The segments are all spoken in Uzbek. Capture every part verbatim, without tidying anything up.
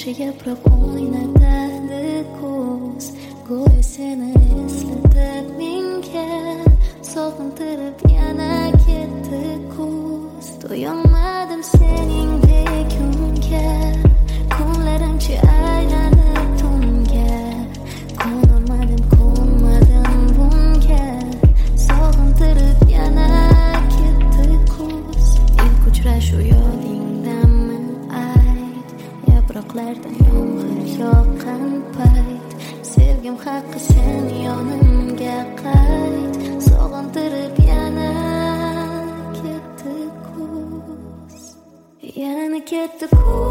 Yaxshi yaproq o'ynatadi ko'z, go'yo seni eslatib menga, sog'intirib yana ketdi ko'z. To'yolmadim seningdek unga, kunlarimcha aylanib tunga, ko'nolmadim ko'nmadim bunga, sog'intirib yana ketdi ko'z. İlk uchrashuv yodingdami ayt, yaproqlardan yomg'ir yoqqan payt, sevgim haqqi sen yonimga qayt, sog'intirib yana ketdi ko'z, yana ketdi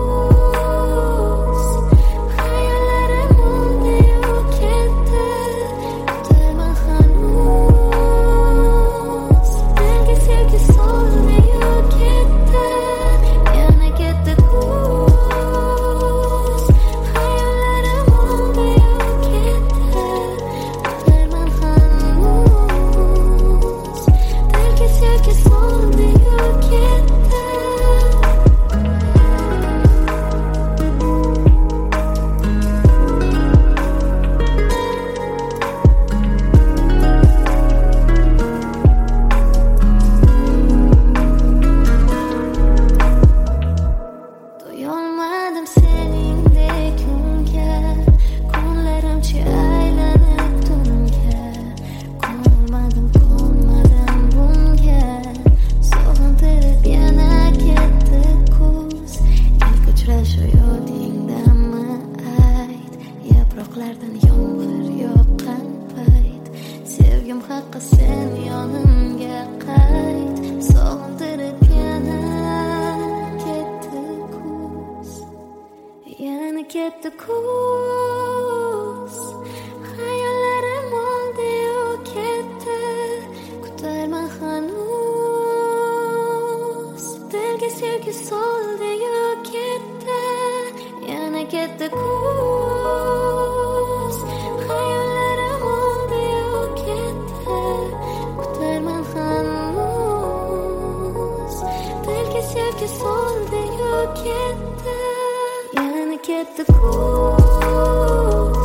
ko'z. Hayollarim o'ldi-yu ketdi, kutarman hanuz, dilga sevgi soldi-yu ketdi, yana ketdi ko'z. Hayollarim o'ldi-yu ketdi, kutarman hanuz, dilga sevgi soldi-yu ketdi. To'yolmadim seningdek unga, kunlarimcha aylanib tunga, ko'nolmadim ko'nmadim bunga, sog'intirib yana ketdi ko'z. İlk uchrashuv yodingdami ayt, yaproqlardan yomg'ir yoqqan payt, sevgim haqqi sen yonimga qayt, sog'intirib yana ketdi ko'z, yana ketdi ko'z. Hayollarim o'ldi-yu ketdi, kutarman hanuz, dilga sevgi soldi-yu ketdi, yana ketdi ko'z. Hayollarim o'ldi-yu ketdi, kutarman hanuz, dilga sevgi soldi-yu ketdi, yana ketdi ko'z.